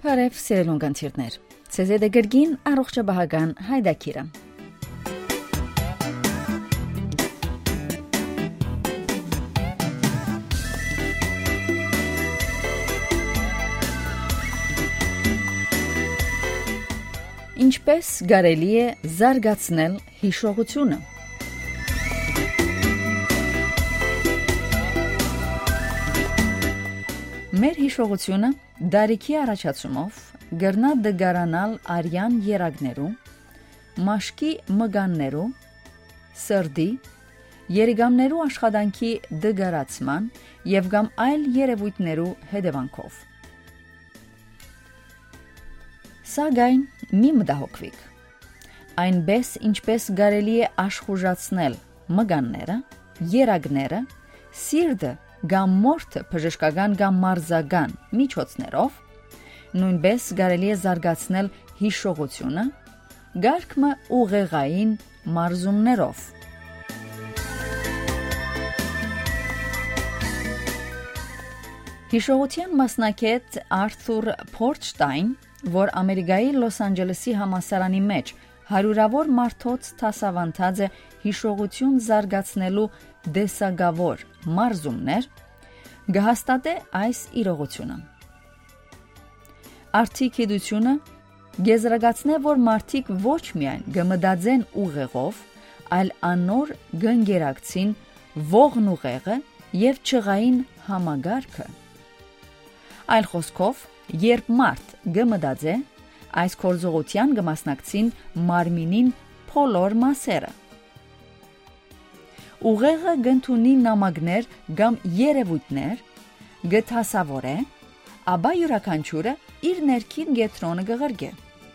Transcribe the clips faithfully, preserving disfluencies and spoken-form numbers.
Բարև սիրելուն գանցիրներ, ցեզ է գրգին առողջապահական հայդակիրը։ Ինչպես կարելի է զարգացնել հիշողությունը։ Մեր հիշողությունը դարիքի առաջացումով գրնա դգարանալ արյան երակներու, մաշկի մգաններու, սրդի, երիգամներու աշխատանքի դգարացման և կամ այլ երևույթներու հետևանքով։ Սակայն մի մտահոգվեք, այնպես ինչպես կարելի է աշխուժացնել մգանները, երակները, սիրտը կամ մորթը բժշկական կամ մարզական միջոցներով, նույնպես կարելի է զարգացնել հիշողությունը, գարկմը ուղեղային մարզումներով։ Հիշողության մասնակից Արթուր Փորտշտայն, որ Ամերիկայի Լոս Անջելեսի համալսարանի մեջ հարյուրավոր մարդոց դասավանդած է հիշողություն զարգացնելու դեսագավոր մարզումներ, գահստատե այս իրողությունը։ Արդի գիտությունը գեզրակացնե, որ մարդիկ ոչ միայն գմդածեն ուղեղով, այլ անոր գնգերակցին ողն ուղեղը և չղային համագարքը։ Այլ խոսքով, երբ մարդ գմդածե, այս գործողության կմասնակցին մարմինին բոլոր մասերը։ Ուղեղը գնդունի նամակներ կամ երևույթներ գտասավորե, ապա յուրաքանչյուրը իր ներքին կենտրոնը կղրկե։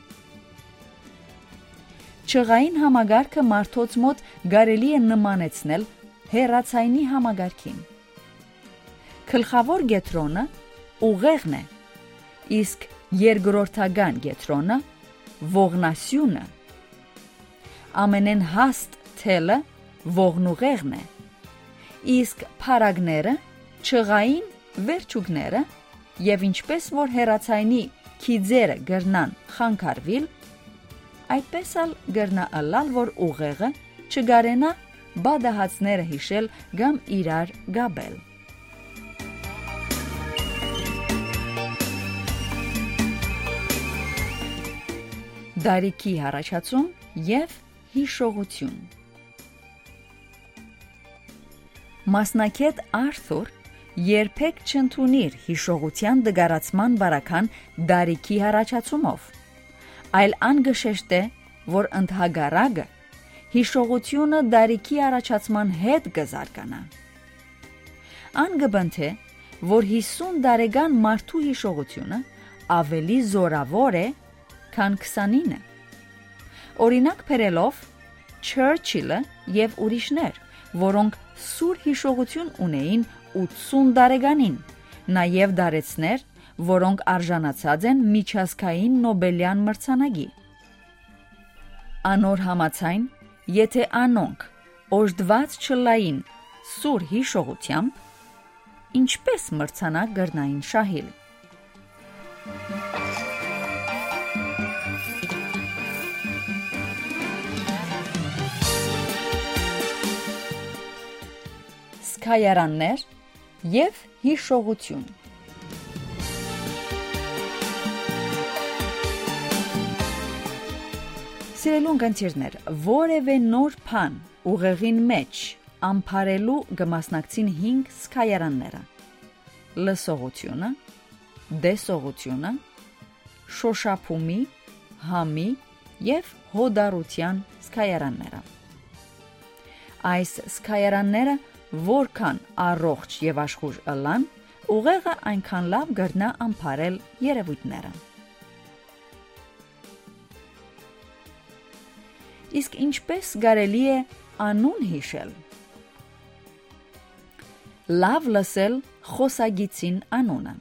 Չղային համագարքը մարդոց մոտ կարելի է նմանեցնել հեռացայինի համագարքին։ Գլխավոր կենտրոնը ուղեղն է, իսկ երկրորդական կենտրոնը ողնասյունը, ամենեն հաստ թելը ողնուղեղն է, իսկ փարագները չղային վերջուկները և ինչպես որ հեռացայինի քիձերը գրնան խանգարվել, այդպես ալ գրնա ըլլալ, որ ուղեղը չգարենա բադահացները հիշել կամ իրար գաբել։ Դարիքի առաջացում և հիշողություն։ Մասնակետ Արթուր երբեք չընդունիր հիշողության դգարացման բարական դարիքի առաջացումով, այլ անգշեշտ է, որ ընդհակառակը հիշողությունը դարիքի առաջացման հետ կզարգանա։ Անգբնթե, որ հիսուն տարեկան մարդու հիշողությունը ավելի զորավոր է, քան քսանինը։ Օրինակ բերելով Չերչիլը և ուրիշներ, որոնք սուր հիշողություն ունեին ութսուն տարեկանին, նաև դարեցներ, որոնք արժանացած են միջազգային Նոբելյան մրցանակի։ Անոր համաձայն, եթե անոնք օժտված չլային սուր հիշողությամբ, ինչպես մրցանակ կրնային շահել։ Սկայարաններ և հիշողություն։ Սիրելուն գանցիրներ, որևէ նոր բան ուղեղին մեջ ամփարելու կմասնակցին հինգ սկայարանները՝ լսողությունը, դեսողությունը, շոշափումի, համի և հոդարության սկայարանները։ Այս սկայարանները որքան առողջ և աշխուժ ըլլան, ուղեղը այնքան լավ կրնա ամփարել երևույթները։ Իսկ ինչպես կարելի է անուն հիշել։ Լավ լսել խոսագիծին անունը։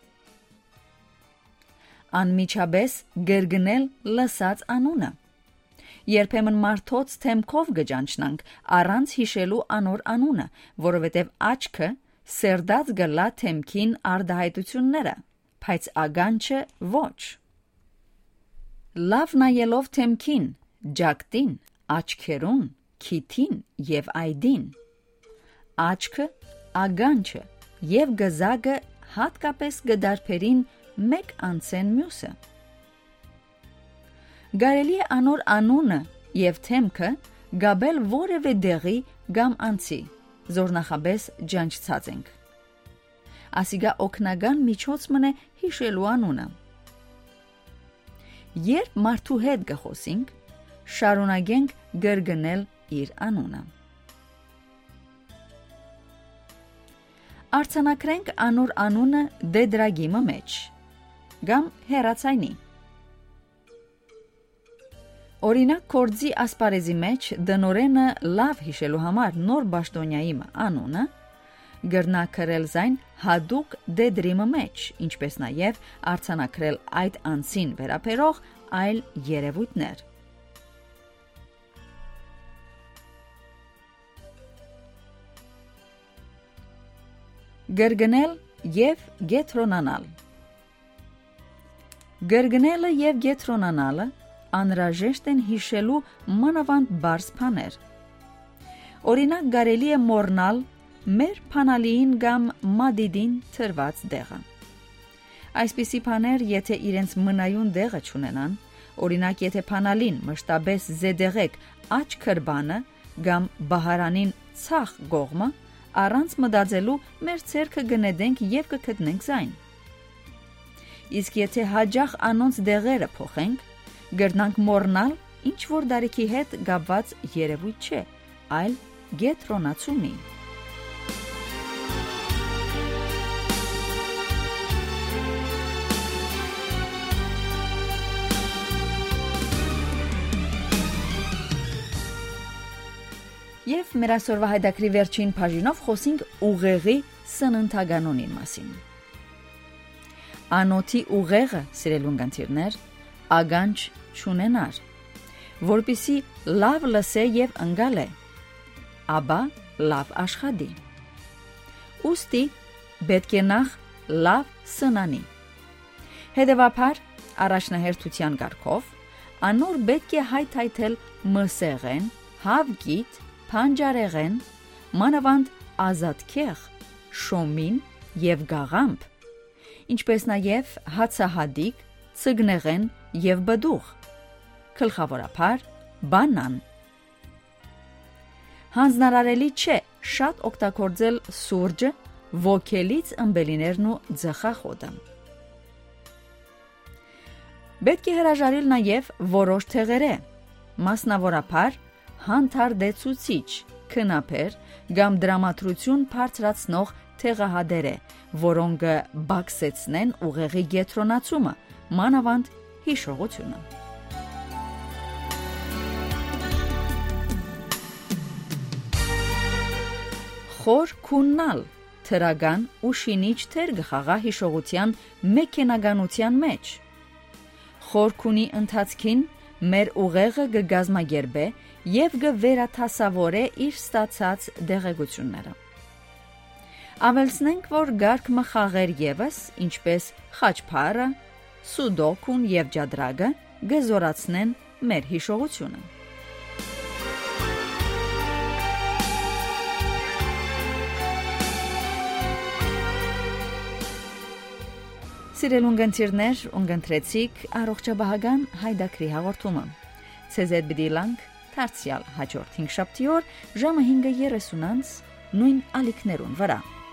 Անմիջապես կրկնել լսած անունը։ Երբեմն մարդոց թեմքով կճանչնանք առանց հիշելու անոր անունը, որովհետև աչքը սերդած գլա թեմքին արդահայտությունները, բայց ագանչը ոչ։ Լավ նայելով թեմքին, ջակտին, աչքերուն, քիթին եւ այդին։ Աչքը, ագանչը եւ գզագը հատկապես գդարբերին մեկ անցեն մյուսը։ Գարելի է անոր անունը եւ թեմքը գաբել որևէ դեղի կամ անցի, զորնախաբես ջանչցած ենք։ Ասիգա օգնական միջոց մնե հիշելու անունը։ Երբ մարդու հետ գխոսենք, շարունակենք գրգնել իր անունը։ Արձանագրենք անոր անունը դեդրագիմը մեջ, կամ հեռացայնի։ Օրինակ կորձի ասպարեզի մեջ դնորենը լավ հիշելու համար նոր բաշտոնյայի անունը գրնա քրել զայն հադուկ դեդրիմը մեջ, ինչպես նաև արձանագրել այդ անձին վերաբերող այլ երևույթներ։ Գրգնել եւ գետրոնանալ։ Գրգնելը եւ գետրոնանալը անհրաժեշտ են հիշելու մանավանդ բարձ բաներ։ Օրինակ կարելի է մոռնալ մեր փանալիին կամ մադիդին թրված դեղը։ Այսպիսի բաներ, եթե իրենց մնայուն դեղը չունենան, օրինակ եթե փանալին մշտապես զեդեղեք աչ քրբանը կամ բահարանին ցախ գողմը, առանց մտածելու մեր ցերքը գնեդենք եւ կգտնենք զայն։ Իսկ եթե հաջող անոնց դեղերը փոխենք, գրնանք մոռնալ ինչ որ դարիքի հետ գապված երևույթ չէ, այլ գետրոնացումի։ Եվ մեր այսօրվա հայդակրի վերջին բաժինով խոսենք ուղեղի սննդականոնին մասին։ Անոթի ուղեղը, սիրելի ունգընտիրներ, ագանչ չունենար, որպիսի լավ լսե եւ ընկալե, ապա լավ աշխատի։ Ուստի պետք է նախ լավ սնանի։ Հետևաբար, առաջնահերթության կարգով, անոր պետք է հայթայթել մսեղեն, հավգիտ, փանջարեղեն, մանավանդ ազատքեղ, շոմին եւ գաղամբ, ինչպես նաև հացահադիկ, ծգնեղեն եւ բդուղ, գլխավորապես բանան։ Հանձնարարելի չէ շատ օգտագործել սուրճը, ոգելից ըմբելիներն ու ձխախոտը։ Պետք է հրաժարել նաև որոշ թեղերը, մասնավորապես հանդարտեցուցիչ, քնապեր կամ դրամատրություն բարձրացնող թեղահատերը, որոնք բացեցնեն ուղեղի գետրոնացումը, մանավանդ հիշողությունը։ Խոր քուննալ թրագան ու շինիչ թեր գխաղա հիշողության մեքենականության մեջ։ Խոր քունի ընթացքին մեր ուղեղը կգազմագերբե եւ կվերաթասավորե իր ստացած դեղեցությունները։ Ավելցնենք, որ գարկ մխաղեր եւս, ինչպես խաչփարը, սուդոկուն եւ ջադրագը, կզորացնեն մեր հիշողությունը։ Սիրելի ունգընտիրներ, ունգընտրեցիք առողջաբահական հայդակրի հաղորդումը։ Ցեզեդ բդիլանք Թարցիալ հաջորդ հինգշաբթի օր ժամը հինգը երեսուն նույն ալիքներուն վրա։